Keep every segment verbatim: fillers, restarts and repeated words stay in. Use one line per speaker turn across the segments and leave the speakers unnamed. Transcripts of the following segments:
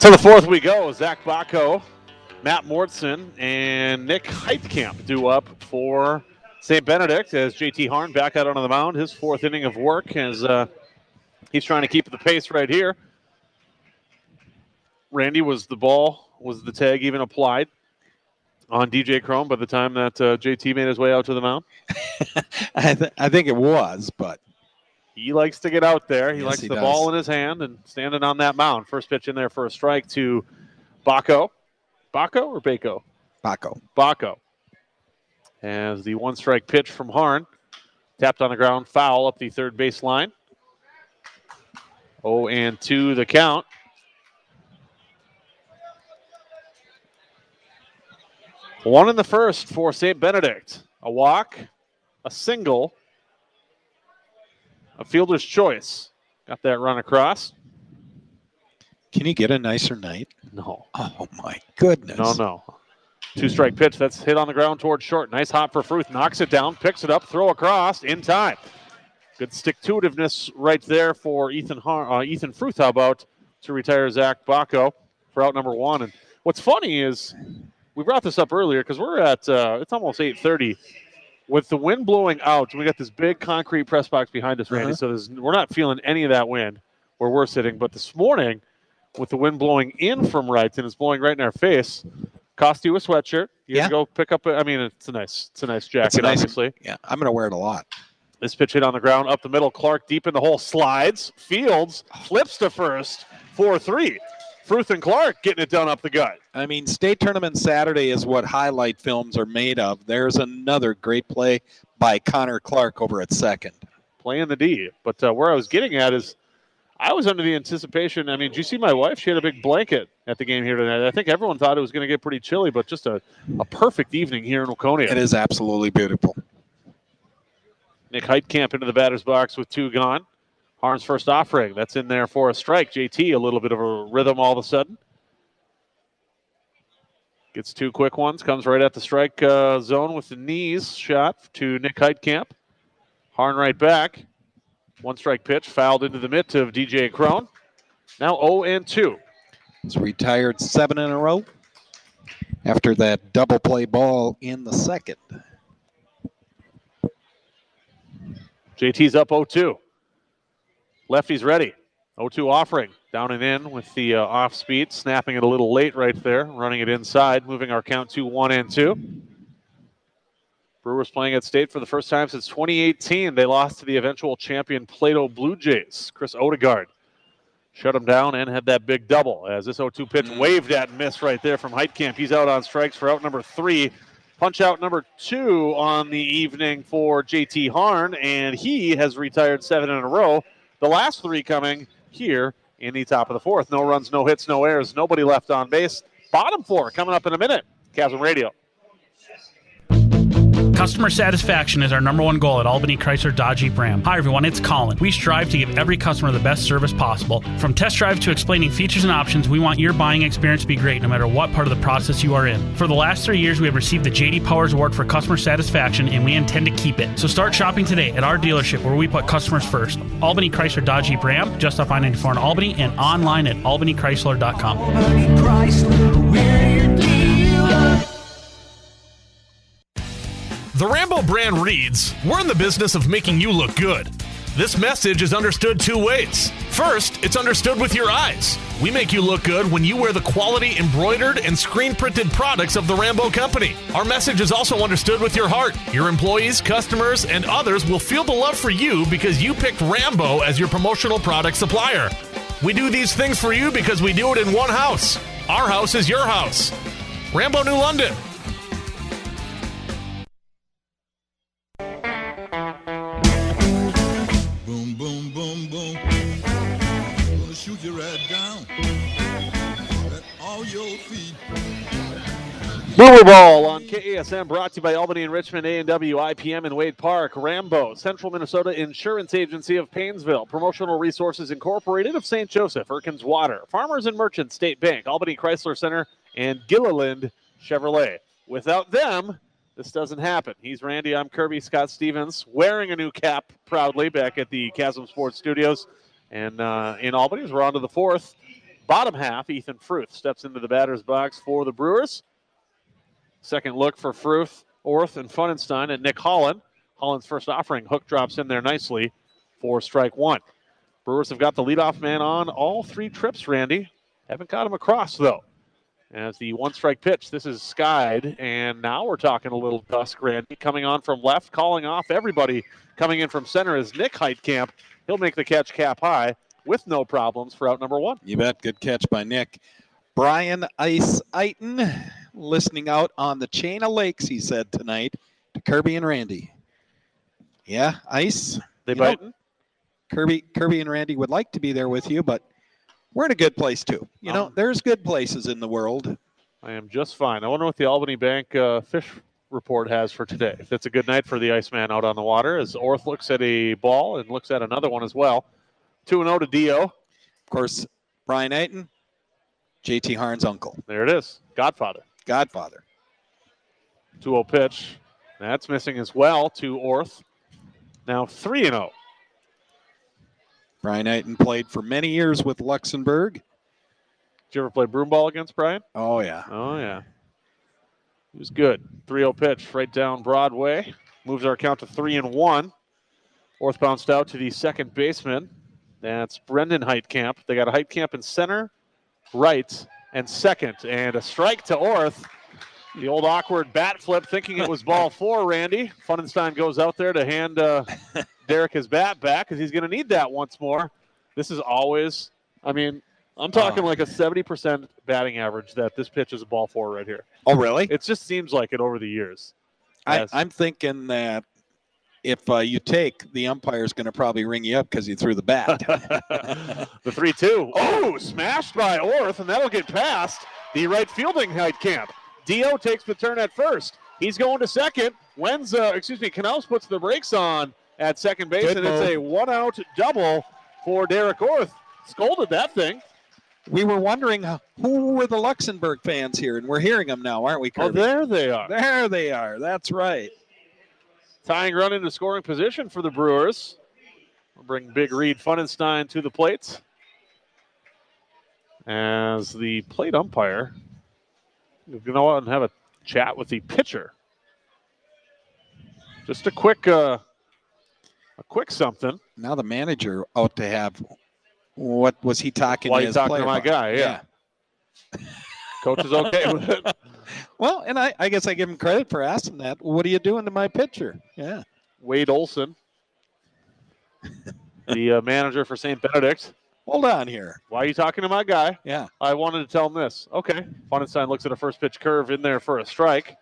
To the fourth we go. Zach Bacco, Matt Mortson, and Nick Heitkamp due up for Saint Benedict as J T Harn back out onto the mound. His fourth inning of work as uh, he's trying to keep the pace right here. Randy, was the ball, was the tag even applied on D J Chrome by the time that uh, J T made his way out to the mound?
I, th- I think it was, but
he likes to get out there. He
yes,
likes
he
the
does.
ball in his hand and standing on that mound. First pitch in there for a strike to Bacco. Bacco or Bacco?
Bacco.
Bacco. As the one strike pitch from Harn. Tapped on the ground, foul up the third base line. oh and two the count. One in the first for Saint Benedict. A walk, a single, a fielder's choice. Got that run across.
Can you get a nicer night?
No.
Oh, my goodness.
No, no. Two-strike pitch. That's hit on the ground towards short. Nice hop for Fruth. Knocks it down, picks it up, throw across in time. Good stick-to-itiveness right there for Ethan Har- uh, Ethan Fruth. How about to retire Zach Bacco for out number one? And what's funny is we brought this up earlier because we're at, uh, it's almost eight thirty. With the wind blowing out, we got this big concrete press box behind us, Randy, uh-huh. so there's, we're not feeling any of that wind where we're sitting. But this morning, with the wind blowing in from right and it's blowing right in our face, cost you a sweatshirt. You
yeah.
can go pick up, a, I mean, it's a nice it's a nice jacket,
a nice,
obviously.
Yeah, I'm going to wear it a lot.
This pitch hit on the ground, up the middle. Clark deep in the hole, slides. Fields flips to first, four three. Fruth and Clark getting it done up the gut.
I mean, state tournament Saturday is what highlight films are made of. There's another great play by Connor Clark over at second.
Playing the D. But uh, where I was getting at is I was under the anticipation. I mean, did you see my wife? She had a big blanket at the game here tonight. I think everyone thought it was going to get pretty chilly, but just a, a perfect evening here in Waconia.
It is absolutely beautiful.
Nick Heitkamp into the batter's box with two gone. Harn's first offering. That's in there for a strike. J T, a little bit of a rhythm all of a sudden. Gets two quick ones. Comes right at the strike uh, zone with the knees shot to Nick Heitkamp. Harn right back. One strike pitch. Fouled into the mitt of D J Crone. Now oh and two.
He's retired seven in a row after that double play ball in the second.
J T's up oh two. Lefty's ready. oh two offering. Down and in with the uh, off speed. Snapping it a little late right there. Running it inside. Moving our count to one and two. Brewers playing at state for the first time since twenty eighteen. They lost to the eventual champion Plato Blue Jays. Chris Odegaard shut him down and had that big double as this oh two pitch waved at and missed right there from Heitkamp. He's out on strikes for out number three. Punch out number two on the evening for J T Harn, and he has retired seven in a row. The last three coming here in the top of the fourth. No runs, no hits, no errors, nobody left on base. Bottom four coming up in a minute. Chasm Radio.
Customer satisfaction is our number one goal at Albany Chrysler Dodge Jeep Ram. Hi everyone, it's Colin. We strive to give every customer the best service possible. From test drive to explaining features and options, we want your buying experience to be great no matter what part of the process you are in. For the last three years, we have received the J D Powers Award for customer satisfaction, and we intend to keep it. So start shopping today at our dealership where we put customers first. Albany Chrysler Dodge Jeep Ram, just off I ninety-four in Albany, and online at albany chrysler dot com.
Albany Chrysler, we're your dealer.
The Rambo brand reads, "We're in the business of making you look good." This message is understood two ways. First, it's understood with your eyes. We make you look good when you wear the quality embroidered and screen-printed products of the Rambo Company. Our message is also understood with your heart. Your employees, customers, and others will feel the love for you because you picked Rambo as your promotional product supplier. We do these things for you because we do it in one house. Our house is your house. Rambo New London.
Boom, boom, boom, boom. Gonna shoot you right down at all your feet.
Brewer Ball on K A S M, brought to you by Albany and Richmond, A and W, I P M, and Wade Park. Rambo, Central Minnesota Insurance Agency of Paynesville, Promotional Resources Incorporated of Saint Joseph, Erkins Water, Farmers and Merchants State Bank, Albany Chrysler Center, and Gilliland Chevrolet. Without them, this doesn't happen. He's Randy. I'm Kirby. Scott Stevens wearing a new cap proudly back at the Chasm Sports Studios and uh, in Albany as we're on to the fourth. bottom half, Ethan Fruth steps into the batter's box for the Brewers. Second look for Fruth, Orth, and Funenstein, and Nick Holland. Holland's first offering. Hook drops in there nicely for strike one. Brewers have got the leadoff man on all three trips, Randy. Haven't got him across, though. As the one-strike pitch, this is skied, and now we're talking a little dusk, Randy. Coming on from left, calling off everybody. Coming in from center is Nick Heitkamp. He'll make the catch cap high with no problems for out number one.
You bet. Good catch by Nick. Brian Ice Eiton listening out on the chain of lakes, he said tonight, to Kirby and Randy. Yeah, Ice.
They biting?
Kirby, Kirby and Randy would like to be there with you, but we're in a good place, too. You know,
Um,
there's good places in the world.
I am just fine. I wonder what the Albany Bank uh, fish report has for today. If it's a good night for the Iceman out on the water, as Orth looks at a ball and looks at another one as well. two and oh to D O.
Of course, Brian Eiton, J T Harn's uncle,
There it is. Godfather.
godfather.
two oh pitch. That's missing as well to Orth. Now three and oh.
Brian Eiton played for many years with Luxembourg.
Did you ever play broomball against Brian?
Oh, yeah.
Oh, yeah. He was good. three oh pitch right down Broadway. Moves our count to three and one. Orth bounced out to the second baseman. That's Brendan Heitkamp. They got a Heitkamp in center, right, and second. And a strike to Orth. The old awkward bat flip, thinking it was ball four, Randy. Funenstein goes out there to hand uh, Derek his bat back because he's going to need that once more. This is always, I mean, I'm talking
Oh.
like a seventy percent batting average that this pitch is a ball four right here.
Oh, really?
It just seems like it over the years.
I,
Yes.
I'm thinking that if uh, you take, the umpire's going to probably ring you up because you threw the bat.
The three two. Oh, smashed by Orth, and that'll get past the right fielding Heitkamp. Dio takes the turn at first. He's going to second. When's, uh, excuse me, Knaus puts the brakes on at second base,
Good
and it's
move.
a one-out double for Derek Orth. Scolded that thing.
We were wondering uh, who were the Luxembourg fans here, and we're hearing them now, aren't we,
Oh,
Kirby?
there they are.
There they are. That's right.
Tying run into scoring position for the Brewers. We'll bring Big Reed Funenstein to the plate. As the plate umpire, you know, and have a chat with the pitcher. Just a quick, uh, a quick something.
Now the manager out to have, what was he talking
Why
to
you
his
talking
player
to my
about?
guy? Yeah. Coach is okay with it.
Well, and I, I guess I give him credit for asking that. What are you doing to my pitcher? Yeah.
Wade Olson, the uh, manager for Saint Benedict.
Hold on here.
Why are you talking to my guy?
Yeah.
I wanted to tell him this. Okay. Funenstein looks at a first pitch curve in there for a strike.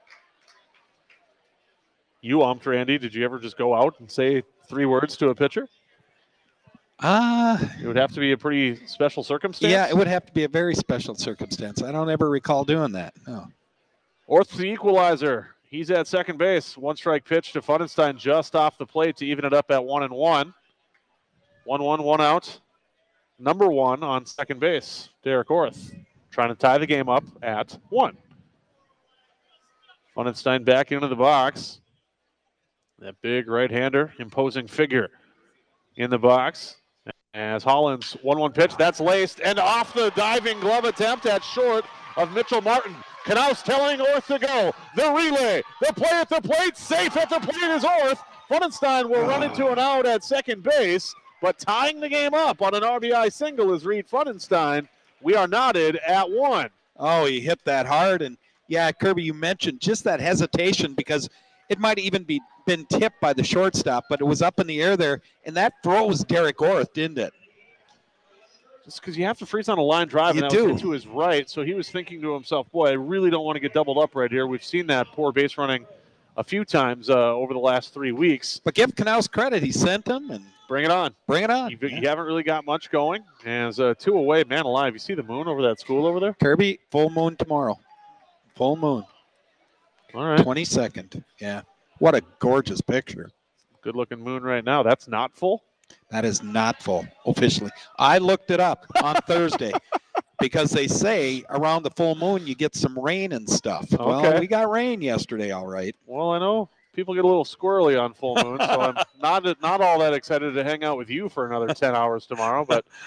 You umped, Randy. Did you ever just go out and say three words to a pitcher?
Uh,
It would have to be a pretty special circumstance.
yeah, it would have to be a very special circumstance. I don't ever recall doing that. No.
Orth the equalizer. He's at second base. One strike pitch to Funenstein just off the plate to even it up at one and one. One one, one out. Number one on second base, Derek Orth, trying to tie the game up at one. Funenstein back into the box. That big right-hander, imposing figure in the box. As Holland's one one pitch, that's laced, and off the diving glove attempt at short of Mitchell Martin. Knaus telling Orth to go. The relay, the play at the plate, safe at the plate is Orth. Funenstein will run into an out at second base, but tying the game up on an R B I single is Reed Funenstein. We are knotted at one.
Oh, he hit that hard. And, yeah, Kirby, you mentioned just that hesitation because it might even be been tipped by the shortstop, but it was up in the air there, and that froze Derek Orth, didn't it?
Just because you have to freeze on a line drive,
You
and that was
do.
hit to his right, so he was thinking to himself, boy, I really don't want to get doubled up right here. We've seen that poor base running a few times uh, over the last three weeks.
But give Knaus credit. He sent him, and
Bring it on.
bring it on.
You,
Yeah.
you haven't really got much going. As uh, two away, man alive. You see the moon over that school over there?
Kirby, full moon tomorrow. Full moon,
All right.
twenty-second. Yeah. What a gorgeous picture.
Good looking moon right now. That's not full.
That is not full officially. I looked it up on Thursday because they say around the full moon you get some rain and stuff. Well,
Okay.
we got rain yesterday, all right.
Well, I know people get a little squirrely on full moon, so I'm not not all that excited to hang out with you for another ten hours tomorrow, but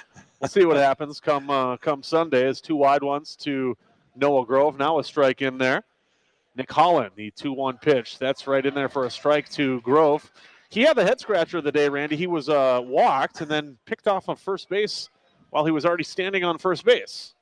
We'll see what happens come uh, come Sunday. As two wide ones to Noah Grove. Now a strike in there. Nick Holland, the two one pitch. That's right in there for a strike to Grove. He had the head scratcher of the day, Randy. He was uh, walked and then picked off on first base while he was already standing on first base.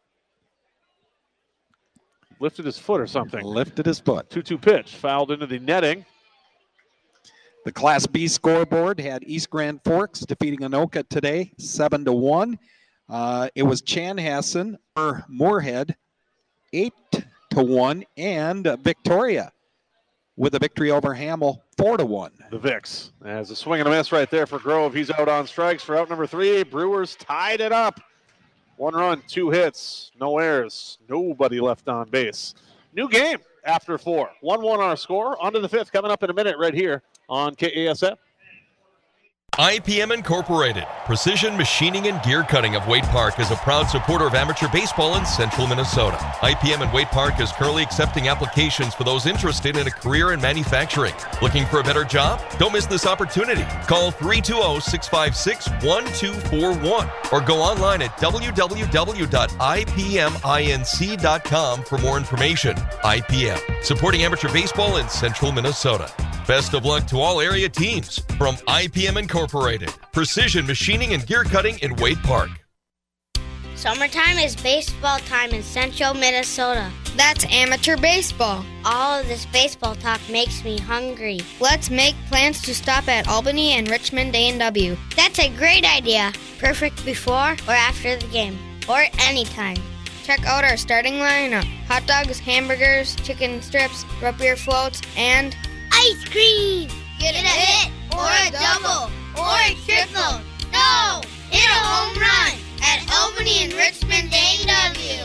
Lifted his foot or something.
Lifted his foot.
two two pitch. Fouled into the netting.
The Class B scoreboard had East Grand Forks defeating Anoka today, seven to one. Uh, it was Chanhassen or Moorhead, eight to one, and uh, Victoria with a victory over Hamel, four to one.
The Vicks. As a swing and a miss right there for Grove. He's out on strikes for out number three. Brewers tied it up. One run, two hits, no errors, nobody left on base. New game after four. one one our score. On to the fifth coming up in a minute right here on K A S F.
I P M Incorporated, Precision Machining and Gear Cutting of Waite Park, is a proud supporter of amateur baseball in central Minnesota. I P M in Waite Park is currently accepting applications for those interested in a career in manufacturing. Looking for a better job? Don't miss this opportunity. Call three two zero, six five six, one two four one or go online at w w w dot i p m inc dot com for more information. I P M, supporting amateur baseball in central Minnesota. Best of luck to all area teams from I P M Incorporated, Precision Machining and Gear Cutting in Waite Park.
Summertime is baseball time in central Minnesota.
That's amateur baseball.
All of this baseball talk makes me hungry.
Let's make plans to stop at Albany and Richmond A and W.
That's a great idea. Perfect before or after the game, or anytime.
Check out our starting lineup: hot dogs, hamburgers, chicken strips, root beer floats, and
ice cream!
Get,
Get a hit, or a double, or a triple. No! Hit a home run at Albany and Richmond A and W.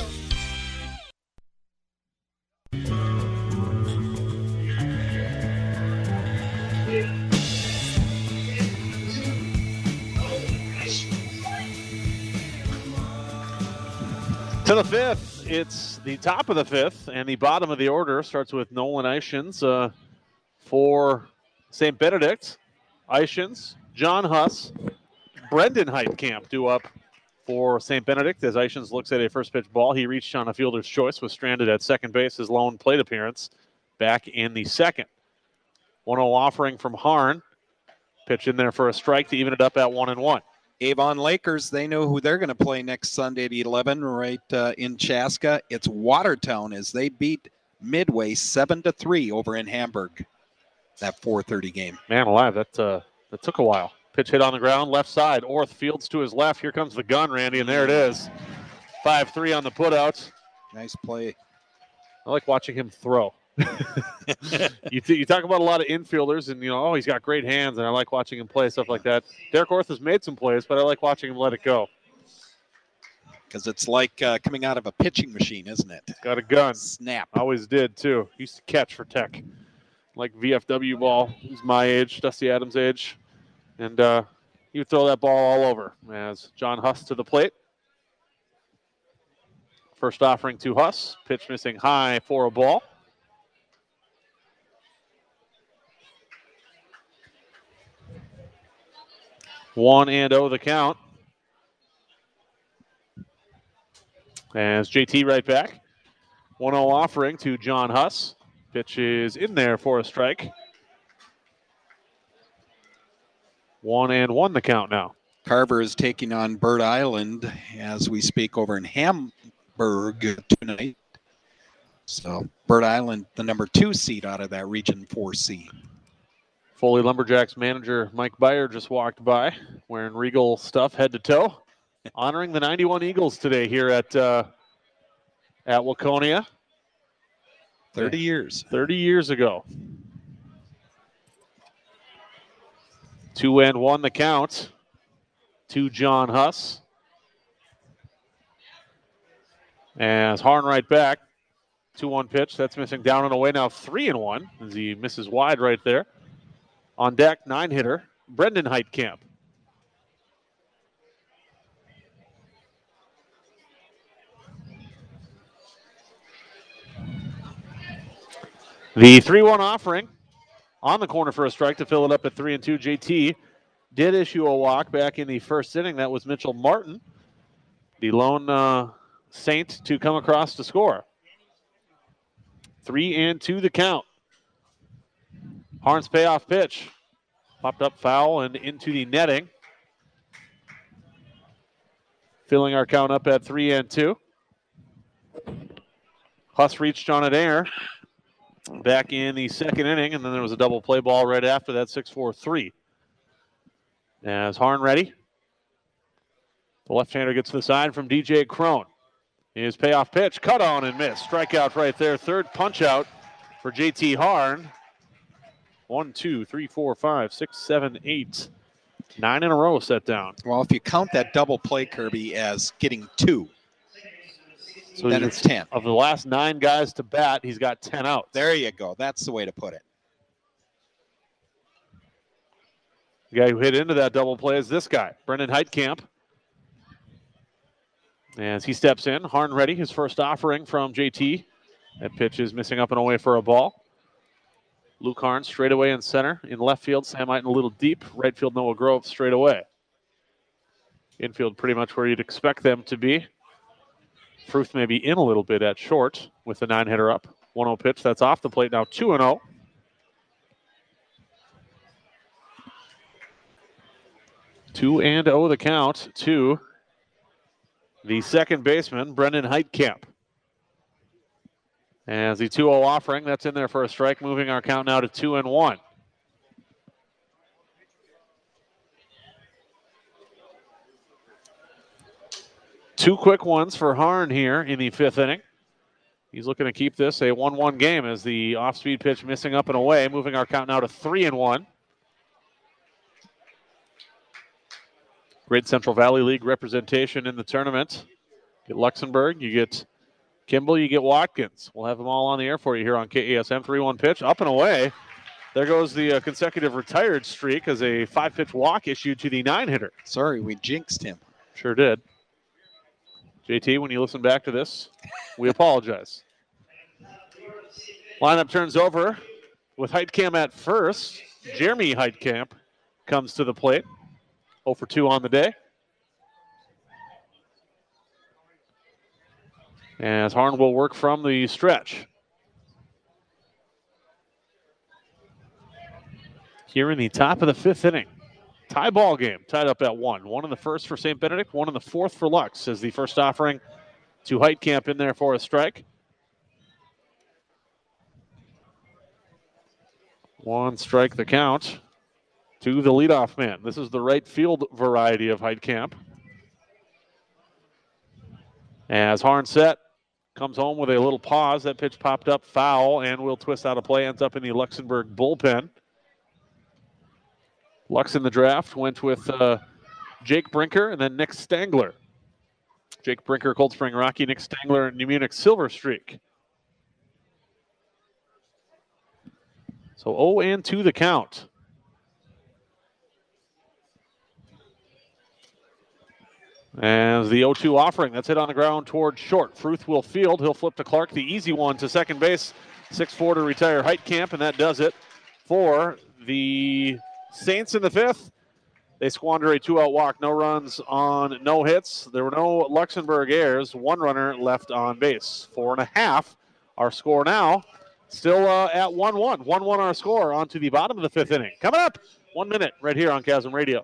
To the fifth, it's the top of the fifth, and the bottom of the order starts with Nolan Ishins uh, for Saint Benedict. Ishins, John Huss, Brendan Heitkamp due up for Saint Benedict as Ishins looks at a first pitch ball. He reached on a fielder's choice, was stranded at second base, his lone plate appearance back in the second. one oh offering from Harn. Pitch in there for a strike to even it up at one and one.
Avon Lakers, they know who they're going to play next Sunday at eleven right uh, in Chaska. It's Watertown as they beat Midway seven to three over in Hamburg. That four thirty game.
Man alive, that uh, that took a while. Pitch hit on the ground, left side. Orth fields to his left. Here comes the gun, Randy, and there it is. five three on the putouts.
Nice play.
I like watching him throw. you, th- you talk about a lot of infielders, and you know, oh, he's got great hands, and I like watching him play, stuff like that. Derek Orth has made some plays, but I like watching him let it go.
Because it's like uh, coming out of a pitching machine, isn't it?
Got a gun.
Snap.
Always did, too. Used to catch for Tech. Like V F W ball. He's my age, Dusty Adams' age. And uh, he would throw that ball all over as John Huss to the plate. First offering to Huss. Pitch missing high for a ball. One and oh the count. As J T right back. one oh offering to John Huss. Pitch is in there for a strike. One and one the count now.
Carver is taking on Bird Island as we speak over in Hamburg tonight. So Bird Island, the number two seed out of that Region four C.
Foley Lumberjacks manager Mike Byer just walked by wearing Regal stuff head to toe, honoring the ninety-one Eagles today here at uh, at Waconia.
thirty years.
thirty years ago. Two and one the count to John Huss. As Harn right back. two one pitch. That's missing down and away now. Three and one as he misses wide right there. On deck, nine hitter, Brendan Heitkamp. The three one offering on the corner for a strike to fill it up at three and two. J T did issue a walk back in the first inning. That was Mitchell Martin. the lone uh, Saint to come across to score. Three and two the count. Harn's payoff pitch. Popped up foul and into the netting. Filling our count up at three and two. Huss reached on it air back in the second inning, and then there was a double play ball right after that, six four three. As Harn ready. The left-hander gets to the side from D J Crone. His payoff pitch, cut on and missed. Strikeout right there. Third punch out for J T Harn. One, two, three, four, five, six, seven, eight. Nine in a row set down.
Well, if you count that double play, Kirby, as getting two,
so
then it's ten.
Of the last nine guys to bat, he's got ten outs.
There you go. That's the way to put it.
The guy who hit into that double play is this guy, Brendan Heitkamp. As he steps in, Harn ready, his first offering from J T. That pitch is missing up and away for a ball. Luke Harn straight away in center. In left field, Sam Eiten a little deep. Right field, Noah Grove straight away. Infield pretty much where you'd expect them to be. Fruth may be in a little bit at short with the nine-hitter up. one oh pitch, that's off the plate now, two and oh. two and oh the count to the second baseman, Brendan Heitkamp. As the two oh offering, that's in there for a strike, moving our count now to two and one. Two quick ones for Harn here in the fifth inning. He's looking to keep this a one one game as the off-speed pitch missing up and away, moving our count now to three and one. Great Central Valley League representation in the tournament. Get Luxembourg, you get Kimball, you get Watkins. We'll have them all on the air for you here on K A S M. three one pitch, up and away. There goes the uh, consecutive retired streak as a five-pitch walk issued to the nine-hitter.
Sorry, we jinxed him.
Sure did. J T, when you listen back to this, we apologize. Lineup turns over with Heitkamp at first. Jeremy Heitkamp comes to the plate. oh for two on the day. As Harn will work from the stretch. Here in the top of the fifth inning. Tie ball game, tied up at one. One in the first for Saint Benedict, one in the fourth for Lux as the first offering to Heitkamp in there for a strike. One strike the count to the leadoff man. This is the right field variety of Heitkamp. As Harn set, comes home with a little pause. That pitch popped up foul and will twist out of play. Ends up in the Luxembourg bullpen. Lux in the draft went with uh, Jake Brinker and then Nick Stangler. Jake Brinker, Cold Spring Rocky. Nick Stangler, New Munich Silver Streak. So oh and two the count. As the oh two offering, that's hit on the ground toward short. Fruth will field. He'll flip to Clark, the easy one to second base. six four to retire Heitkamp, and that does it for the Saints in the fifth. They squander a two-out walk. No runs on no hits. There were no Luxembourg errors. One runner left on base. Four and a half. Our score now still uh, at one one. one one our score on to the bottom of the fifth inning. Coming up, one minute right here on Chasm Radio.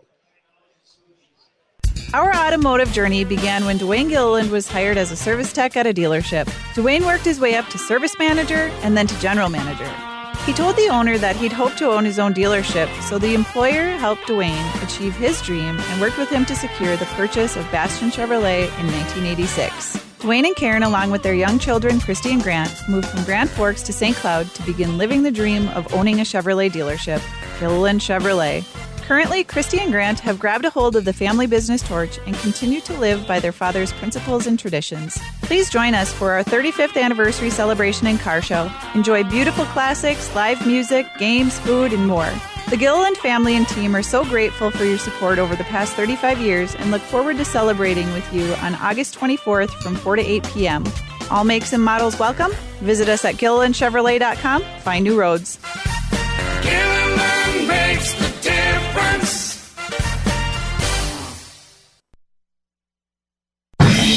Our automotive journey began when Dwayne Gilliland was hired as a service tech at a dealership. Dwayne worked his way up to service manager and then to general manager. He told the owner that he'd hoped to own his own dealership, so the employer helped Dwayne achieve his dream and worked with him to secure the purchase of Bastion Chevrolet in nineteen eighty-six. Dwayne and Karen, along with their young children, Christy and Grant, moved from Grand Forks to Saint Cloud to begin living the dream of owning a Chevrolet dealership, Gilliland Chevrolet. Currently, Christy and Grant have grabbed a hold of the family business torch and continue to live by their father's principles and traditions. Please join us for our thirty-fifth anniversary celebration and car show. Enjoy beautiful classics, live music, games, food, and more. The Gilliland family and team are so grateful for your support over the past thirty-five years and look forward to celebrating with you on August twenty-fourth from four to eight p.m. All makes and models welcome. Visit us at Gilliland Chevrolet dot com. Find new roads.
Gilliland makes the difference.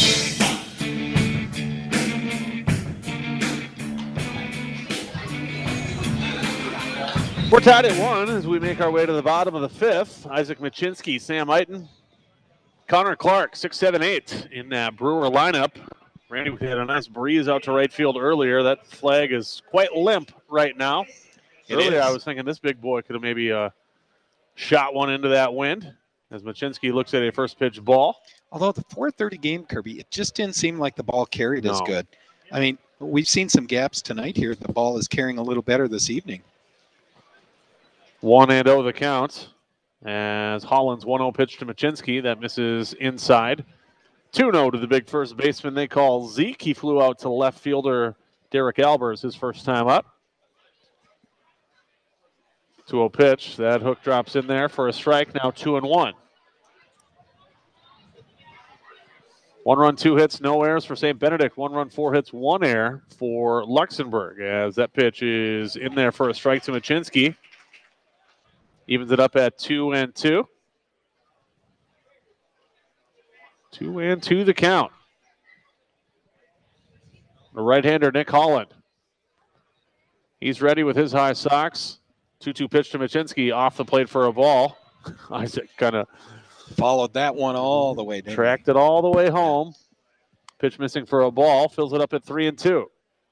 We're tied at one as we make our way to the bottom of the fifth. Isaac Machinsky, Sam Eiton, Connor Clark, six, seven, eight in that Brewer lineup. Randy, we had a nice breeze out to right field earlier. That flag is quite limp right now.
It
earlier,
is.
I was thinking this big boy could have maybe uh, shot one into that wind as Machinsky looks at a first pitch ball.
Although the four thirty game, Kirby, it just didn't seem like the ball carried as
No.
good. I mean, we've seen some gaps tonight here. The ball is carrying a little better this evening.
one and oh the count as Hollins one oh pitch to Machinsky. That misses inside. two oh to the big first baseman they call Zeke. He flew out to left fielder Derek Albers his first time up. two oh pitch. That hook drops in there for a strike. Now two and one. One run, two hits, no errors for Saint Benedict. One run, four hits, one error for Luxembourg as that pitch is in there for a strike to Machinsky. Evens it up at two and two. Two and two the count. The right-hander, Nick Holland. He's ready with his high socks. two two pitch to Machinsky off the plate for a ball. Isaac kind of
Followed that one all the way down.
tracked it all the way home. Pitch missing for a ball. Fills it up at three and two.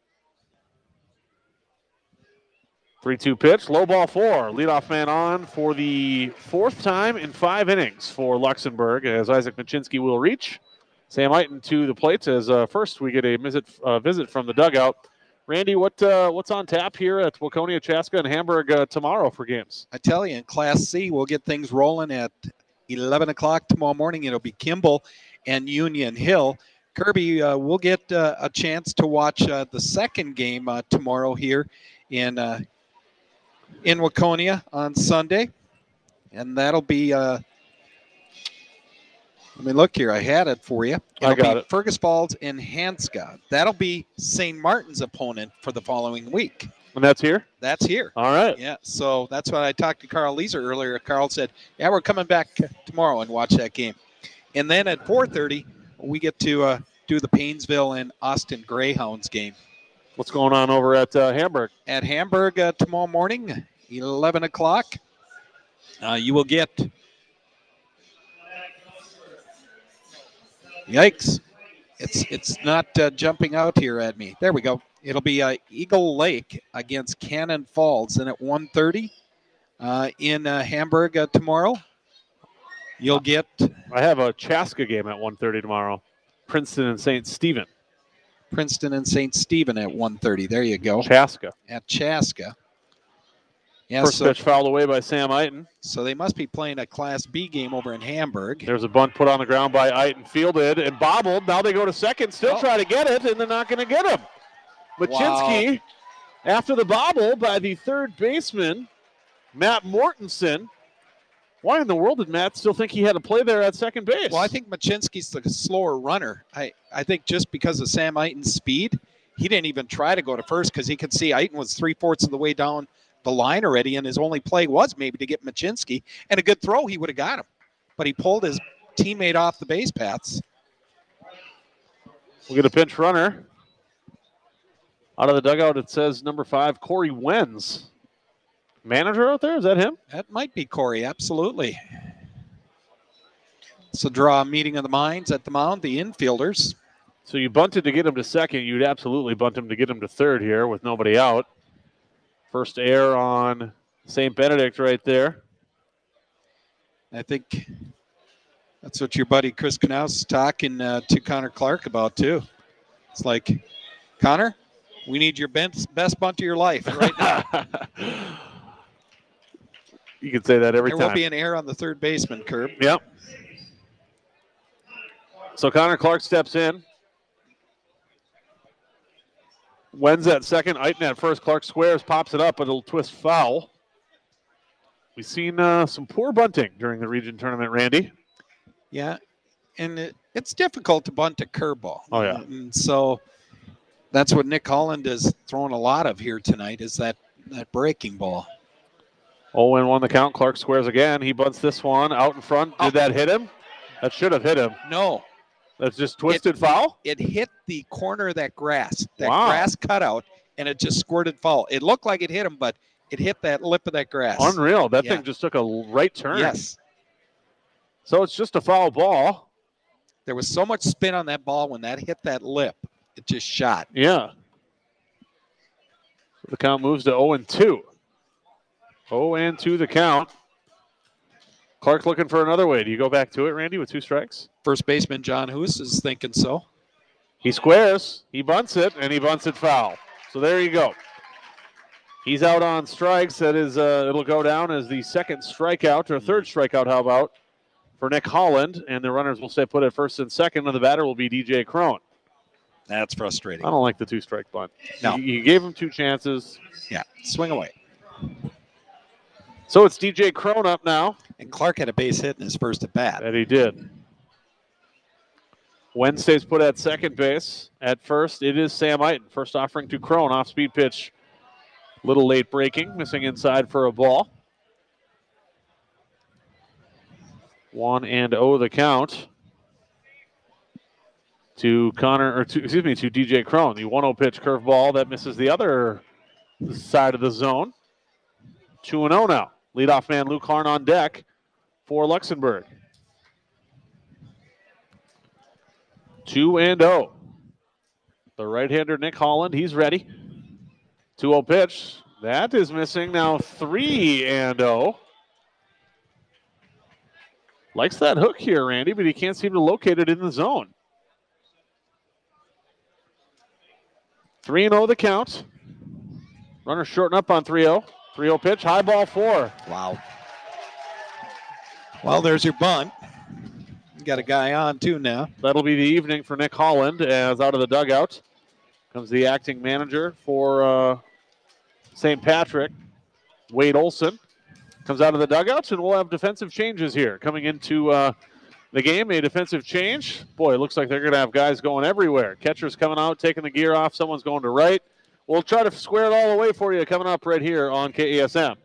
three two pitch. Low ball four. Leadoff man on for the fourth time in five innings for Luxembourg as Isaac Machinsky will reach. Sam Eiton to the plate as uh, first we get a visit, uh, visit from the dugout. Randy, what uh, what's on tap here at Waconia, Chaska, and Hamburg uh, tomorrow for games?
I tell you, in Class C, we'll get things rolling at eleven o'clock tomorrow morning. It'll be Kimball and Union Hill. Kirby, uh, we'll get uh, a chance to watch uh, the second game uh, tomorrow here in uh, in Waconia on Sunday. And that'll be, uh, let me look here. I had it for you. It'll
I got
be
it.
Fergus Falls and Hanska. That'll be Saint Martin's opponent for the following week.
And that's here?
That's here.
All right.
Yeah, so that's what I talked to Carl Leeser earlier. Carl said, yeah, we're coming back tomorrow and watch that game. And then at four thirty, we get to uh, do the Painesville and Austin Greyhounds game.
What's going on over at uh, Hamburg?
At Hamburg uh, tomorrow morning, eleven o'clock, uh, you will get, yikes, it's, it's not uh, jumping out here at me. There we go. It'll be uh, Eagle Lake against Cannon Falls. And at one thirty uh, in uh, Hamburg uh, tomorrow, you'll get
I have a Chaska game at one thirty tomorrow. Princeton and Saint Stephen.
Princeton and Saint Stephen at one thirty. There you go.
Chaska.
At Chaska. Yeah,
First
so,
pitch fouled away by Sam Eiton.
so they must be playing a Class B game over in Hamburg.
There's a bunt put on the ground by Eiton, fielded and bobbled. Now they go to second, still
Oh.
try to get it, and they're not going to get him. Machinsky, after the bobble by the third baseman, Matt Mortensen. Why in the world did Matt still think he had to play there at second base?
Well, I think Machinsky's the slower runner. I, I think just because of Sam Eiton's speed, he didn't even try to go to first because he could see Eiton was three-fourths of the way down the line already, and his only play was maybe to get Machinsky. And a good throw, he would have got him. But he pulled his teammate off the base paths.
We'll get a pinch runner. Out of the dugout, it says number five, Corey Wenz. Manager out there? Is that him?
That might be Corey, absolutely. So draw a meeting of the minds at the mound, the infielders.
So you bunted to get him to second. You'd absolutely bunt him to get him to third here with nobody out. First error on Saint Benedict right there.
I think that's what your buddy Chris Knaus is talking uh, to Connor Clark about, too. It's like, Connor, we need your best, best bunt of your life right now.
You can say that every
there
time.
will be an error on the third baseman, Curb.
Yep. So Connor Clark steps in. Wenz at second, Eiton at first. Clark squares, pops it up, but it'll twist foul. We've seen uh, some poor bunting during the region tournament, Randy.
Yeah, and it, it's difficult to bunt a curveball.
Oh, yeah.
And so that's what Nick Holland is throwing a lot of here tonight is that, that breaking ball.
oh and one the count. Clark squares again. He bunts this one out in front. Did
Oh.
that hit him? That should have hit him.
No.
That's just twisted foul?
It hit the corner of that grass, that
Wow.
grass cutout, and it just squirted foul. It looked like it hit him, but it hit that lip of that grass.
Unreal. That
Yeah.
thing just took a right turn.
Yes.
So it's just a foul ball.
There was so much spin on that ball when that hit that lip. It just shot.
Yeah. So the count moves to oh and two. oh and two the count. Clark looking for another way. Do you go back to it, Randy, with two strikes?
First baseman John Hoos is thinking so.
He squares, he bunts it, and he bunts it foul. So there you go. He's out on strikes. That is, uh, it'll go down as the second strikeout, or third strikeout, how about, for Nick Holland. And the runners will stay put at first and second, and the batter will be D J Crone.
That's frustrating.
I don't like the two-strike bunt.
No.
You, you gave him two chances.
Yeah, swing away.
So it's D J Crone up now.
And Clark had a base hit in his first at bat.
That he did. Wednesday's put at second base. At first, it is Sam Eiton. First offering to Crone. Off-speed pitch. Little late breaking. Missing inside for a ball. One and oh the count to Connor, or to, excuse me, to D J Crone. The one oh pitch curveball that misses the other side of the zone. two and oh now. Leadoff man Luke Harn on deck for Luxembourg. two and oh. The right-hander Nick Holland, he's ready. two oh pitch. That is missing. Now three and oh. Likes that hook here, Randy, but he can't seem to locate it in the zone. three and oh the count. Runner shorten up on three oh. three oh pitch, high ball four.
Wow. Well, there's your bunt. You got a guy on, too, now.
That'll be the evening for Nick Holland, as out of the dugout comes the acting manager for uh, Saint Patrick, Wade Olson. Comes out of the dugouts, and we'll have defensive changes here. Coming into uh, the game, a defensive change. Boy, it looks like they're going to have guys going everywhere. Catcher's coming out, taking the gear off. Someone's going to right. We'll try to square it all the way for you coming up right here on K E S M.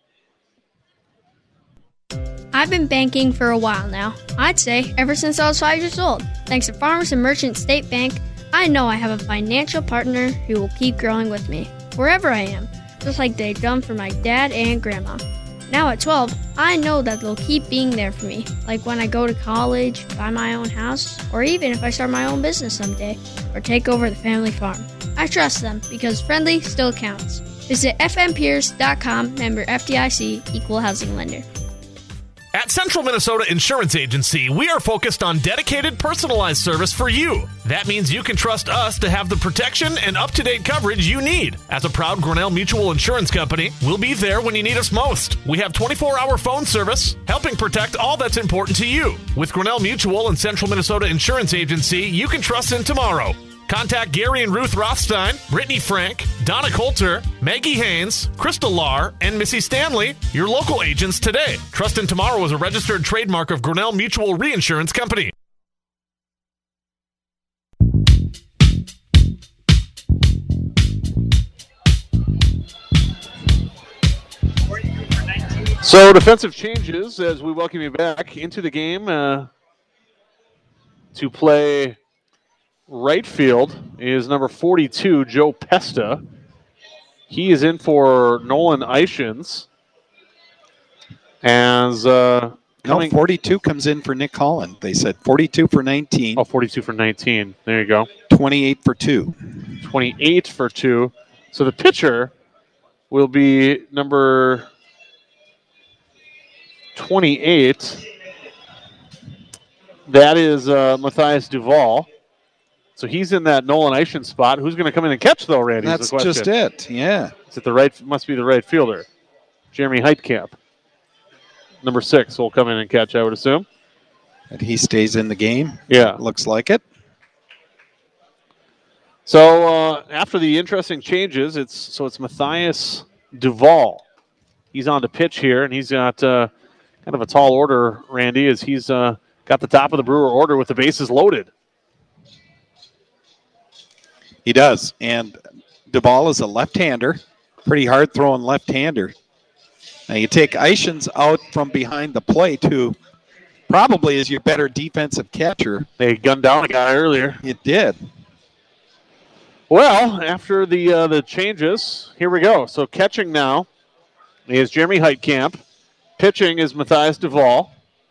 I've been banking for a while now. I'd say ever since I was five years old. Thanks to Farmers and Merchant State Bank, I know I have a financial partner who will keep growing with me, wherever I am, just like they've done for my dad and grandma. Now at twelve, I know that they'll keep being there for me, like when I go to college, buy my own house, or even if I start my own business someday, or take over the family farm. I trust them because friendly still counts. Visit f m peers dot com, member F D I C, equal housing lender.
At Central Minnesota Insurance Agency, we are focused on dedicated, personalized service for you. That means you can trust us to have the protection and up-to-date coverage you need. As a proud Grinnell Mutual Insurance Company, we'll be there when you need us most. We have twenty-four hour phone service, helping protect all that's important to you. With Grinnell Mutual and Central Minnesota Insurance Agency, you can trust in tomorrow. Contact Gary and Ruth Rothstein, Brittany Frank, Donna Coulter, Maggie Haynes, Crystal Lahr, and Missy Stanley, your local agents today. Trust in Tomorrow is a registered trademark of Grinnell Mutual Reinsurance Company.
So defensive changes as we welcome you back into the game uh, to play right field is number forty-two, Joe Pesta. He is in for Nolan Eichens. As uh, coming,
no, forty-two comes in for Nick Holland. They said forty-two for nineteen.
Oh, forty-two for nineteen. There you go.
twenty-eight for two.
twenty-eight for two. So the pitcher will be number twenty-eight. That is uh, Matthias Duval. So he's in that Nolan Eichen spot. Who's going to come in and catch, though, Randy?
That's just it, yeah.
Is it the right? Must be the right fielder. Jeremy Heitkamp. Number six will come in and catch, I would assume.
And he stays in the game?
Yeah.
Looks like it.
So uh, after the interesting changes, it's so it's Matthias Duval. He's on to pitch here, and he's got uh, kind of a tall order, Randy, as he's uh, got the top of the Brewer order with the bases loaded.
He does, and Duval is a left-hander, pretty hard-throwing left-hander. Now you take Eichens out from behind the plate, who probably is your better defensive catcher.
They gunned down a guy earlier.
It did.
Well, after the uh, the changes, here we go. So catching now is Jeremy Heitkamp. Pitching is Matthias Duvall.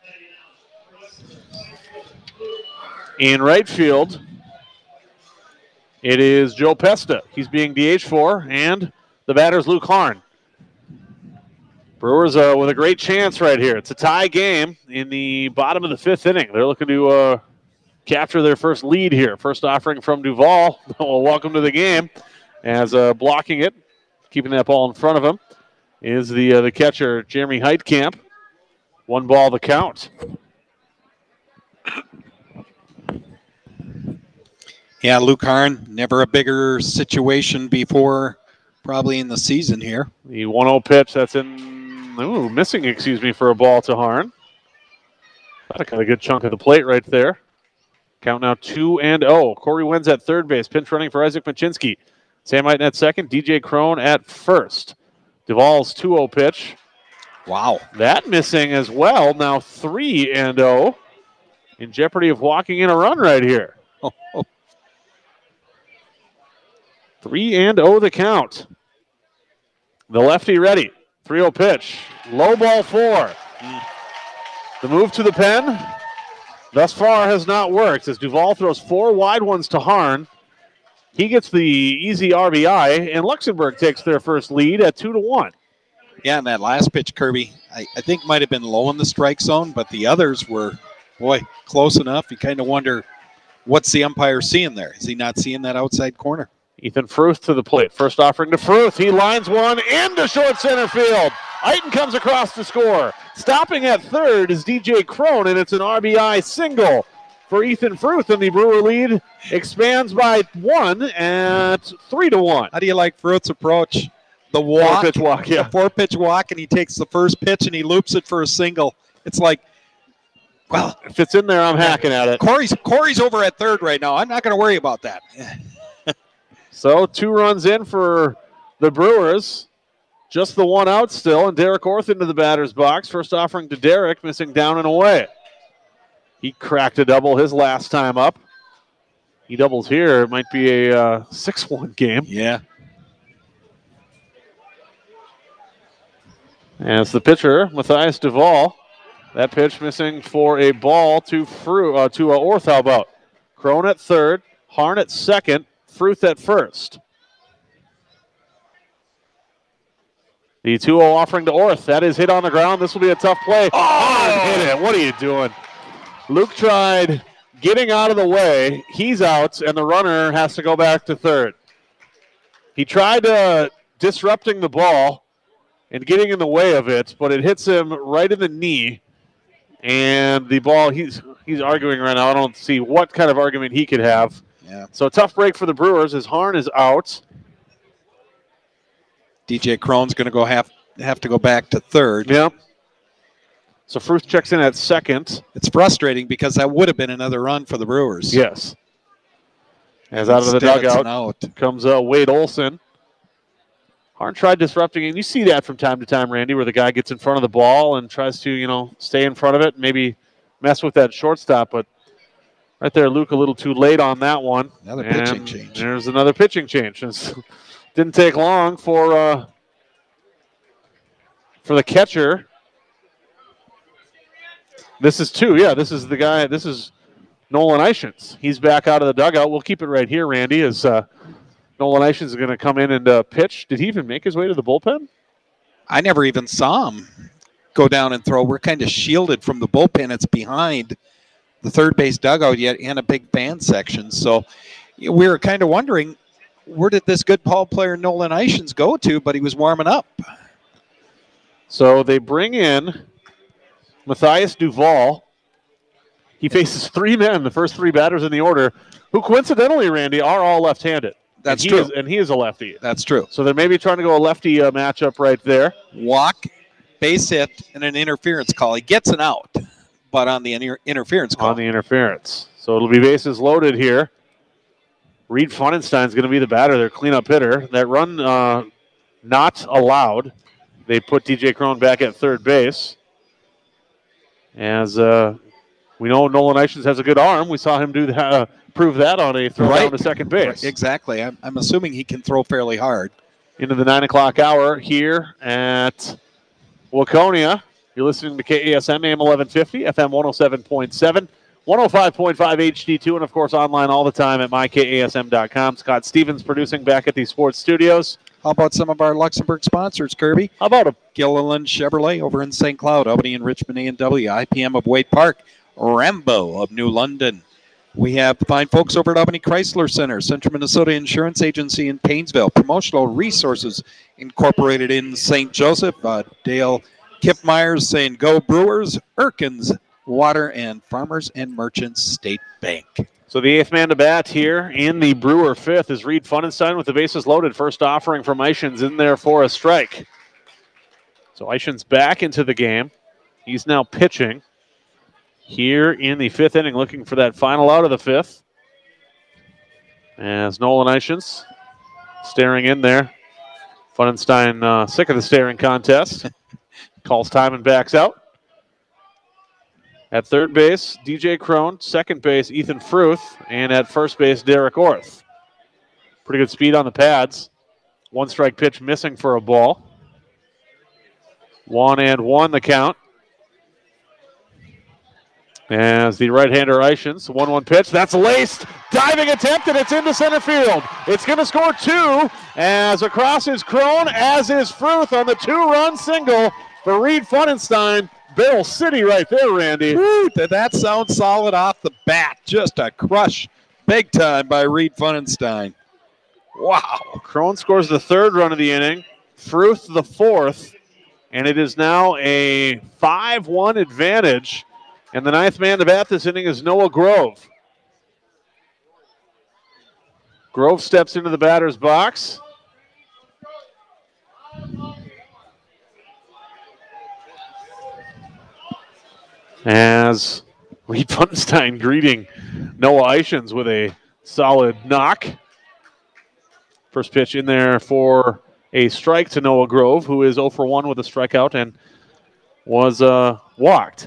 In right field, it is Joe Pesta. He's being D H for, and the batter's Luke Harn. Brewers uh, with a great chance right here. It's a tie game in the bottom of the fifth inning. They're looking to uh, capture their first lead here. First offering from Duvall. Well, welcome to the game. As uh, blocking it, keeping that ball in front of him, is the uh, the catcher, Jeremy Heitkamp. One ball the count.
Yeah, Luke Harn, never a bigger situation before, probably in the season here.
The one oh pitch, that's in, ooh, missing, excuse me, for a ball to Harn. That got a good chunk of the plate right there. Count now two and oh. Corey Wins at third base, pinch running for Isaac Machinsky. Sam Eiten at second, D J Crone at first. Duvall's two oh pitch.
Wow.
That missing as well, now three and oh. In jeopardy of walking in a run right here.
Oh, oh.
Three and oh the count. The lefty ready. three oh pitch. Low ball four. The move to the pen thus far has not worked as Duvall throws four wide ones to Harn. He gets the easy R B I, and Luxembourg takes their first lead at two to one.
Yeah, and that last pitch, Kirby, I, I think might have been low in the strike zone, but the others were, boy, close enough. You kind of wonder, what's the umpire seeing there? Is he not seeing that outside corner?
Ethan Fruth to the plate. First offering to Fruth. He lines one into short center field. Eiten comes across to score. Stopping at third is D J Crone, and it's an R B I single for Ethan Fruth, and the Brewer lead expands by one at three to one.
How do you like Fruth's approach? The walk,
four pitch walk, yeah,
the four pitch walk, and he takes the first pitch and he loops it for a single. It's like, well,
if it's in there, I'm hacking at it.
Corey's Corey's over at third right now. I'm not going to worry about that.
So two runs in for the Brewers. Just the one out still, and Derek Orth into the batter's box. First offering to Derek, missing down and away. He cracked a double his last time up. He doubles here. It might be a uh, six one game.
Yeah.
As the pitcher, Matthias Duvall. That pitch missing for a ball to Fru, uh, to uh, Orth. How about? Crone at third, Harn at second, Fruth at first. The two oh offering to Orth. That is hit on the ground. This will be a tough play. Oh, Harn hit it. What are you doing? Luke tried getting out of the way. He's out, and the runner has to go back to third. He tried uh, disrupting the ball and getting in the way of it, but it hits him right in the knee. And the ball, he's he's arguing right now. I don't see what kind of argument he could have.
Yeah.
So tough break for the Brewers as Harn is out.
D J Crone's going to go have have to go back to third.
Yep. So Fruth checks in at second.
It's frustrating because that would have been another run for the Brewers.
Yes. As out of the
Instead, it's an
dugout
out.
comes uh, Wade Olson. Harn tried disrupting, and you see that from time to time, Randy, where the guy gets in front of the ball and tries to, you know, stay in front of it and maybe mess with that shortstop. But right there, Luke a little too late on that one.
Another
and
pitching change.
There's another pitching change. It didn't take long for uh, for the catcher. This is two. Yeah, this is the guy. This is Nolan Eichens. He's back out of the dugout. We'll keep it right here, Randy, as uh, Nolan Eichens is going to come in and uh, pitch. Did he even make his way to the bullpen?
I never even saw him go down and throw. We're kind of shielded from the bullpen. It's behind the third base dugout yet and a big fan section. So we were kind of wondering, where did this good ball player Nolan Eichens go to? But he was warming up.
So they bring in Matthias Duvall. He faces three men, the first three batters in the order, who coincidentally, Randy, are all left-handed.
That's
and
true.
Is, and he is a lefty.
That's true.
So they're maybe trying to go a lefty uh, matchup right there.
Walk, base hit, and an interference call. He gets an out, but on the inter- interference call.
On the interference. So it'll be bases loaded here. Reed Funenstein's going to be the batter, their cleanup hitter. That run uh, not allowed. They put D J Crone back at third base. As uh, we know, Nolan Eichens has a good arm. We saw him do that, uh, prove that on a throw
Right.
down to second base.
Right. Exactly. I'm, I'm assuming he can throw fairly hard.
Into the nine o'clock hour here at Waconia. You're listening to K A S M A M eleven fifty, F M one oh seven point seven, one oh five point five H D two, and of course online all the time at my K A S M dot com. Scott Stevens producing back at the sports studios.
How about some of our Luxembourg sponsors, Kirby?
How about a
Gilliland Chevrolet over in Saint Cloud, Albany and Richmond A and W, I P M of Wade Park, Rambo of New London. We have the fine folks over at Albany Chrysler Center, Central Minnesota Insurance Agency in Painesville, Promotional Resources Incorporated in Saint Joseph, uh, Dale Kipmeyers saying go Brewers, Erkins Water, and Farmers and Merchants State Bank.
So the eighth man to bat here in the Brewer fifth is Reed Funenstein with the bases loaded. First offering from Ishins in there for a strike. So Ishins back into the game. He's now pitching here in the fifth inning, looking for that final out of the fifth. As Nolan Ishins staring in there. Funenstein uh, sick of the staring contest. Calls time and backs out. At third base, D J Crone. Second base, Ethan Fruth. And at first base, Derek Orth. Pretty good speed on the pads. One strike pitch missing for a ball. One and one the count. As the right-hander Ishins, one one pitch. That's laced. Diving attempt, and it's into center field. It's going to score two. As across is Crone, as is Fruth on the two-run single for Reed Funenstein. Barrel City right there, Randy.
Woo, did that sound solid off the bat? Just a crush big time by Reed Funenstein. Wow.
Crone scores the third run of the inning. Fruth the fourth. And it is now a five one advantage. And the ninth man to bat this inning is Noah Grove. Grove steps into the batter's box. As Reed Funenstein greeting Noah Ishins with a solid knock. First pitch in there for a strike to Noah Grove, who is oh for one with a strikeout and was uh, walked.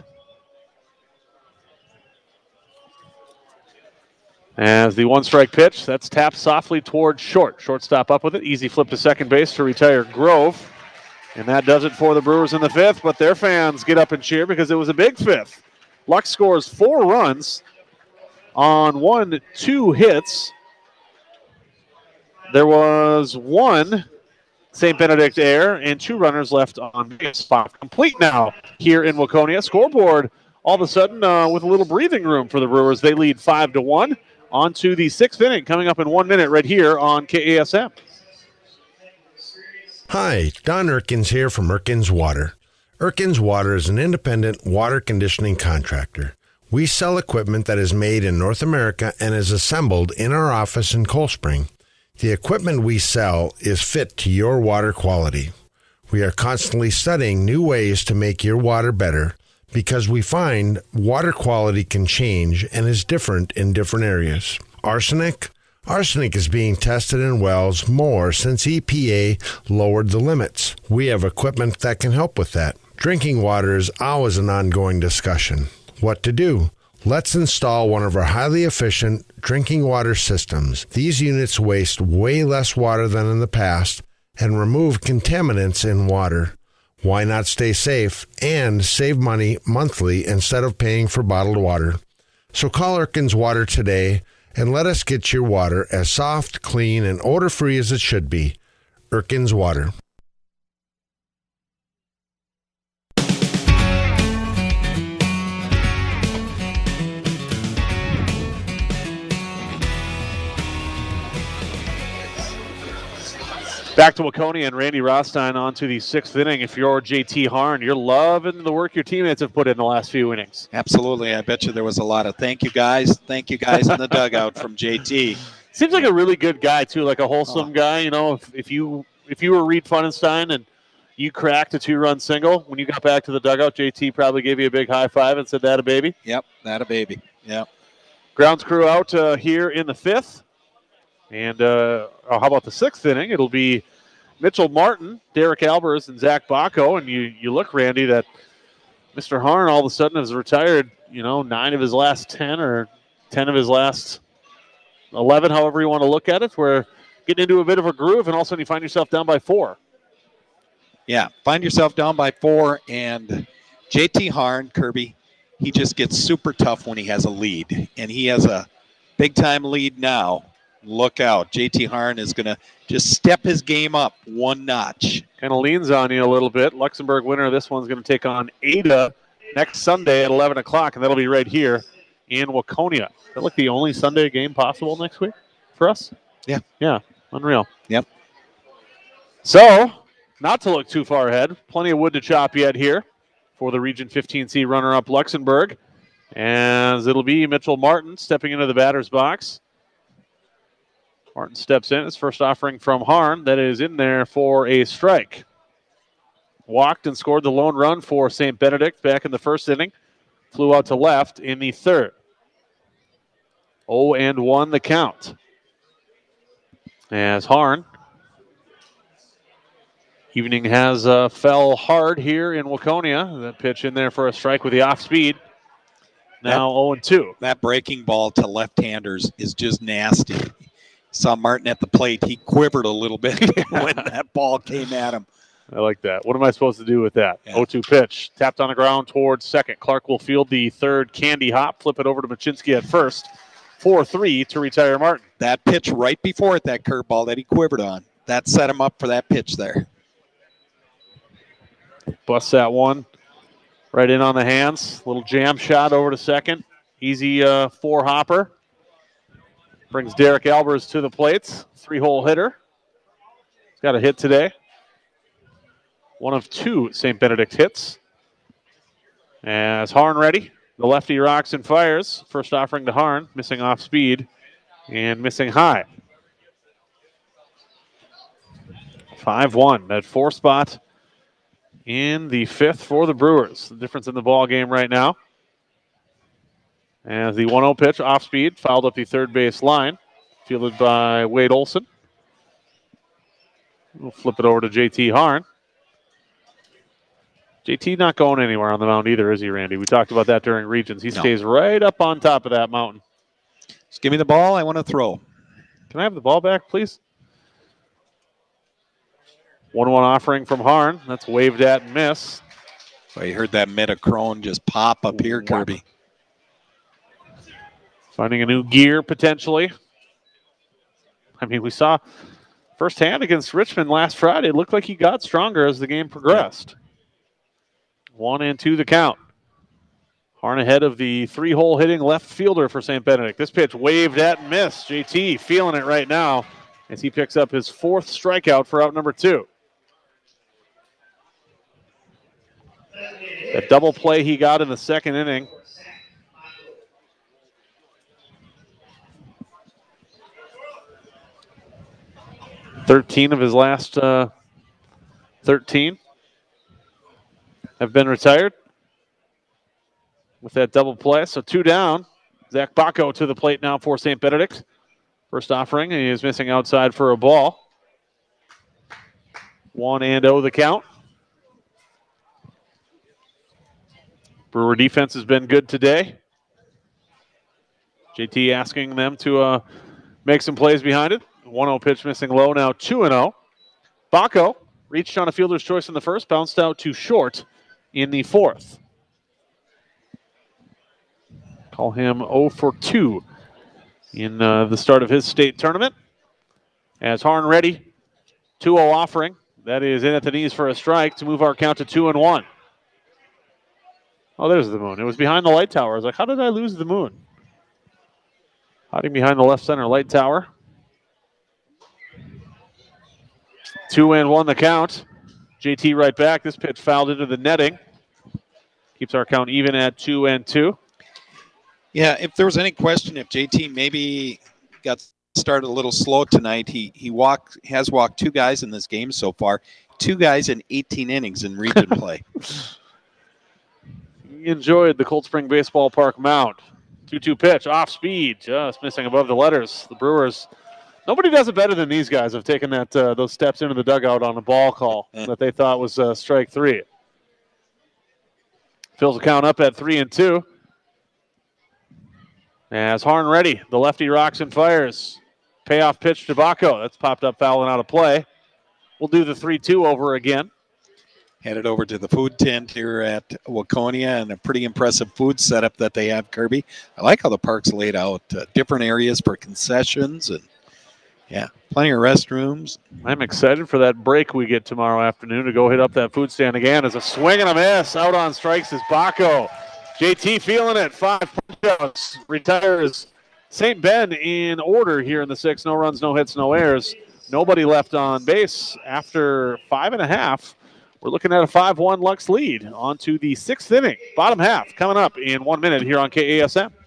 As the one-strike pitch, that's tapped softly towards short. Shortstop up with it. Easy flip to second base to retire Grove. And that does it for the Brewers in the fifth, but their fans get up and cheer because it was a big fifth. Lux scores four runs on one, two hits. There was one Saint Benedict error and two runners left on base. Spot complete now here in Waconia. Scoreboard all of a sudden uh, with a little breathing room for the Brewers. They lead five to one. On to the sixth inning coming up in one minute right here on K A S M.
Hi, Don Erkins here from Erkins Water. Erkins Water is an independent water conditioning contractor. We sell equipment that is made in North America and is assembled in our office in Cold Spring. The equipment we sell is fit to your water quality. We are constantly studying new ways to make your water better because we find water quality can change and is different in different areas. Arsenic? Arsenic is being tested in wells more since E P A lowered the limits. We have equipment that can help with that. Drinking water is always an ongoing discussion. What to do? Let's install one of our highly efficient drinking water systems. These units waste way less water than in the past and remove contaminants in water. Why not stay safe and save money monthly instead of paying for bottled water? So call Erkins Water today and let us get your water as soft, clean, and odor-free as it should be. Erkins Water.
Back to Waconia and Randy Rothstein on to the sixth inning. If you're J T Harn, you're loving the work your teammates have put in the last few innings.
Absolutely. I bet you there was a lot of thank you guys. Thank you guys in the dugout from J T.
Seems like a really good guy, too, like a wholesome
oh.
guy. You know, if, if you if you were Reed Funenstein and you cracked a two-run single, when you got back to the dugout, J T probably gave you a big high five and said, that a baby?
Yep, that a baby. Yep.
Grounds crew out uh, here in the fifth. And uh, oh, how about the sixth inning? It'll be Mitchell Martin, Derek Albers, and Zach Bacco. And you, you look, Randy, that Mister Harn all of a sudden has retired, you know, nine of his last ten or ten of his last eleven, however you want to look at it. We're getting into a bit of a groove, and all of a sudden you find yourself down by four.
Yeah, find yourself down by four, and J T Harn, Kirby, he just gets super tough when he has a lead, and he has a big-time lead now. Look out. J T Harn is going to just step his game up one notch.
Kind of leans on you a little bit. Luxembourg winner, this one's going to take on Ada next Sunday at eleven o'clock, and that'll be right here in Waconia. Is that like the only Sunday game possible next week for us?
Yeah.
Yeah, unreal.
Yep.
So, not to look too far ahead, plenty of wood to chop yet here for the Region fifteen C runner-up Luxembourg. As it'll be Mitchell Martin stepping into the batter's box. Martin steps in. His first offering from Harn. That is in there for a strike. Walked and scored the lone run for Saint Benedict back in the first inning. Flew out to left in the third. oh and one the count. As Harn. Evening has uh, fell hard here in Waconia. That pitch in there for a strike with the off speed. Now oh and two.
That breaking ball to left-handers is just nasty. Saw Martin at the plate. He quivered a little bit when that ball came at him.
I like that. What am I supposed to do with that?
Yeah.
oh two pitch. Tapped on the ground towards second. Clark will field the third candy hop. Flip it over to Machinsky at first. four three to retire Martin.
That pitch right before it, that curveball that he quivered on, that set him up for that pitch there.
Busts that one right in on the hands. Little jam shot over to second. Easy uh, four hopper. Brings Derek Albers to the plate. Three-hole hitter. He's got a hit today. One of two Saint Benedict hits. As Harn ready. The lefty rocks and fires. First offering to Harn. Missing off speed and missing high. five one. That four spot in the fifth for the Brewers. The difference in the ball game right now. As the one oh pitch off speed, fouled up the third base line, fielded by Wade Olson. We'll flip it over to J T Harn. J T not going anywhere on the mound either, is he, Randy? We talked about that during Regions. He
No.
stays right up on top of that mountain.
Just give me the ball. I want to throw.
Can I have the ball back, please? one one offering from Harn. That's waved at and miss.
So you heard that Metachrome just pop up here, Kirby.
Finding a new gear, potentially. I mean, we saw firsthand against Richmond last Friday. It looked like he got stronger as the game progressed. One and two the count. Harn ahead of the three-hole hitting left fielder for Saint Benedict. This pitch waved at and missed. J T feeling it right now as he picks up his fourth strikeout for out number two. That double play he got in the second inning. thirteen of his last uh, thirteen have been retired with that double play. So two down. Zach Bacco to the plate now for Saint Benedict. First offering, and he is missing outside for a ball. One and oh the count. Brewer defense has been good today. J T asking them to uh, make some plays behind it. one oh pitch missing low, now two and oh. Bacco reached on a fielder's choice in the first, bounced out to short in the fourth. Call him oh for two in uh, the start of his state tournament. As Harn ready, two oh offering. That is in at the knees for a strike to move our count to two and one. Oh, there's the moon. It was behind the light tower. I was like, how did I lose the moon? Hiding behind the left center light tower. Two and one the count. J T right back. This pitch fouled into the netting. Keeps our count even at two and two.
Yeah, if there was any question if J T maybe got started a little slow tonight, he he walked has walked two guys in this game so far. Two guys in eighteen innings in region play.
He enjoyed the Cold Spring Baseball Park mound. two two pitch, off speed, just missing above the letters. The Brewers, nobody does it better than these guys of taking that uh, those steps into the dugout on a ball call that they thought was uh, strike three. Fills the count up at three and two. As Harn ready, the lefty rocks and fires. Payoff pitch to Bacco. That's popped up, fouling out of play. We'll do the three two over again.
Headed over to the food tent here at Waconia, and a pretty impressive food setup that they have, Kirby. I like how the park's laid out. Uh, different areas for concessions, and yeah, plenty of restrooms.
I'm excited for that break we get tomorrow afternoon to go hit up that food stand again. As a swing and a miss. Out on strikes is Baco. J T feeling it. Five punch-outs. Retires Saint Ben in order here in the sixth. No runs, no hits, no errors. Nobody left on base after five and a half. We're looking at a five one Lux lead. On to the sixth inning. Bottom half coming up in one minute here on K A S M.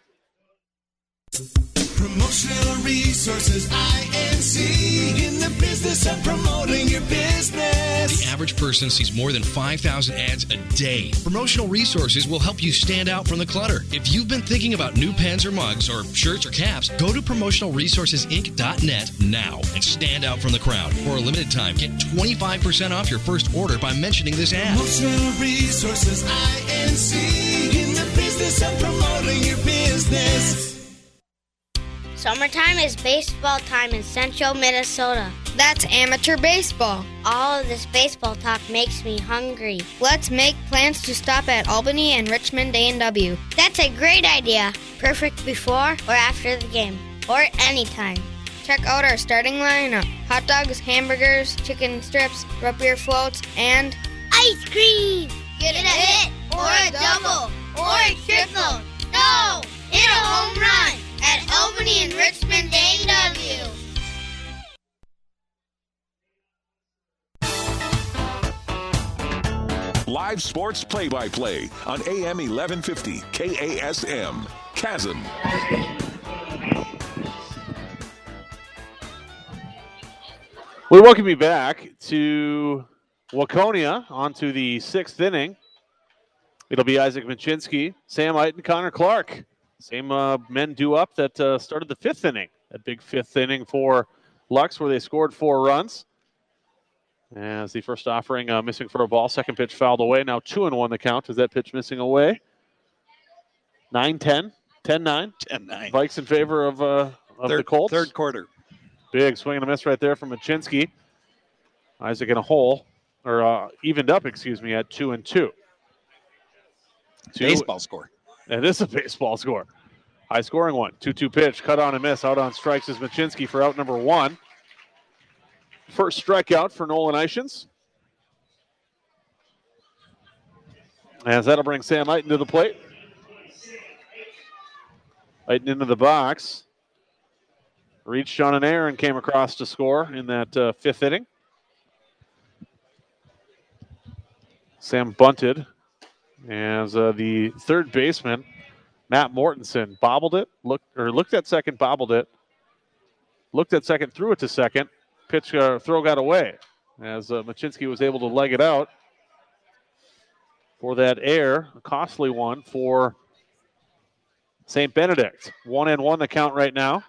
Promotional Resources, I N C, in the business of promoting your business.
The average person sees more than five thousand ads a day. Promotional Resources will help you stand out from the clutter. If you've been thinking about new pens or mugs or shirts or caps, go to promotional resources inc dot net now and stand out from the crowd. For a limited time, get twenty-five percent off your first order by mentioning this ad.
Promotional Resources, I N C, in the business of promoting your business.
Summertime is baseball time in central Minnesota. That's amateur baseball. All of this baseball talk makes me hungry. Let's make plans to stop at Albany and Richmond A and W. That's a great idea. Perfect before or after the game, or anytime. Check out our starting lineup. Hot dogs, hamburgers, chicken strips, root beer floats, and ice cream.
Get a hit, or a double, or a triple. No, hit a home run at Albany and Richmond A and W.
Live sports play-by-play on A M eleven fifty K A S M. Chasm.
We welcome you back to Waconia onto the sixth inning. It'll be Isaac Machinsky, Sam Eiten, Connor Clark. Same uh, men due up that uh, started the fifth inning. That big fifth inning for Lux where they scored four runs. As the first offering uh, missing for a ball. Second pitch fouled away. Now two and one the count. Is that pitch missing away? nine ten. ten nine.
ten nine.
Vikes in favor of, uh, of
third,
the Colts.
Third quarter.
Big swing and a miss right there from Machinsky. Isaac in a hole, or uh, evened up, excuse me, at two and two. two.
Baseball score.
It is a baseball score. High scoring one. two two pitch, cut on and miss. Out on strikes is Machinsky for out number one. First strikeout for Nolan Eichens. As that'll bring Sam Eiten to the plate. Eiten into the box. Reached on an error and came across to score in that uh, fifth inning. Sam bunted as uh, the third baseman, Matt Mortensen, bobbled it, looked or looked at second, bobbled it, looked at second, threw it to second. Pitch uh, throw got away as uh, Machinsky was able to leg it out for that error, a costly one for Saint Benedict. One and one the count right now.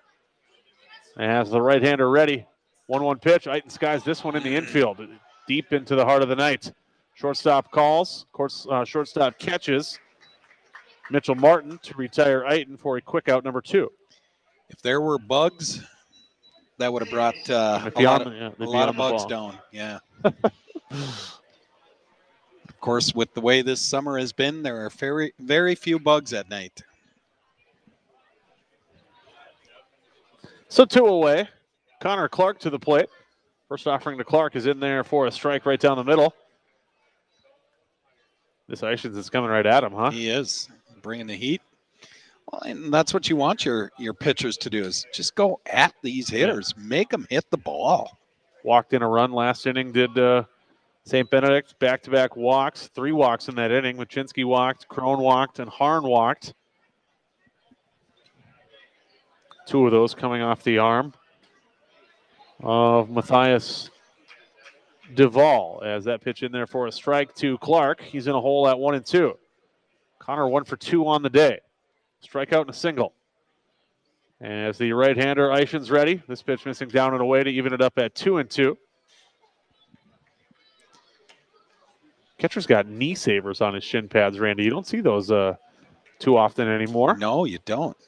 As the right-hander ready. one one pitch. Eiten skies this one in the infield, deep into the heart of the night. Shortstop calls. Of course, uh, shortstop catches Mitchell Martin to retire Eiten for a quick out number two.
If there were bugs, that would have brought uh, a lot, of, yeah, a lot of bugs down. Yeah. Of course, with the way this summer has been, there are very, very few bugs at night.
So two away. Connor Clark to the plate. First offering to Clark is in there for a strike right down the middle. This Eichens is coming right at him, huh?
He is. Bringing the heat. Well, and that's what you want your, your pitchers to do is just go at these hitters. Yeah. Make them hit the ball.
Walked in a run last inning, did uh, Saint Benedict. Back-to-back walks. Three walks in that inning. Machinsky walked, Crone walked, and Harn walked. Two of those coming off the arm of Matthias Duvall as that pitch in there for a strike to Clark. He's in a hole at one and two. Connor one for two on the day. Strikeout and a single. As the right-hander Eichens ready. This pitch missing down and away to even it up at two and two. Catcher's got knee savers on his shin pads, Randy. You don't see those uh, too often anymore.
No, you don't.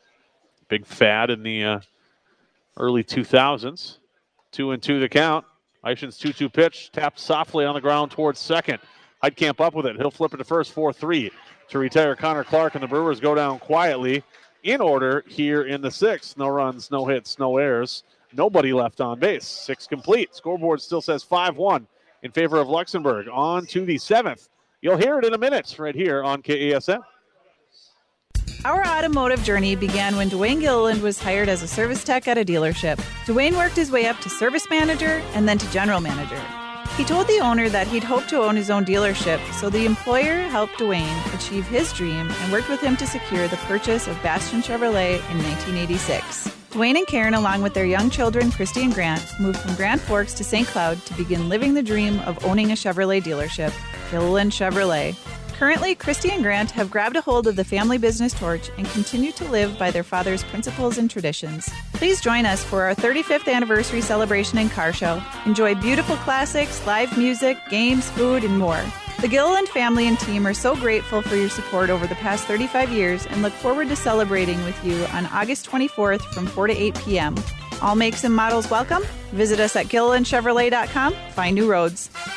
Big fad in the uh, early two thousands. Two and two the count. Eichen's two two pitch tapped softly on the ground towards second. Heidkamp up with it. He'll flip it to first, four three to retire Connor Clark, and the Brewers go down quietly in order here in the sixth. No runs, no hits, no errors. Nobody left on base. Six complete. Scoreboard still says five one in favor of Luxembourg. On to the seventh. You'll hear it in a minute right here on K A S M.
Our automotive journey began when Dwayne Gilliland was hired as a service tech at a dealership. Dwayne worked his way up to service manager and then to general manager. He told the owner that he'd hoped to own his own dealership, so the employer helped Dwayne achieve his dream and worked with him to secure the purchase of Bastion Chevrolet in nineteen eighty-six. Dwayne and Karen, along with their young children, Christy and Grant, moved from Grand Forks to Saint Cloud to begin living the dream of owning a Chevrolet dealership, Gilliland Chevrolet. Currently, Christy and Grant have grabbed a hold of the family business torch and continue to live by their father's principles and traditions. Please join us for our thirty-fifth anniversary celebration and car show. Enjoy beautiful classics, live music, games, food, and more. The Gilliland family and team are so grateful for your support over the past thirty-five years and look forward to celebrating with you on August twenty-fourth from four to eight p.m. All makes and models welcome. Visit us at Gilliland Chevrolet dot com. Find new roads.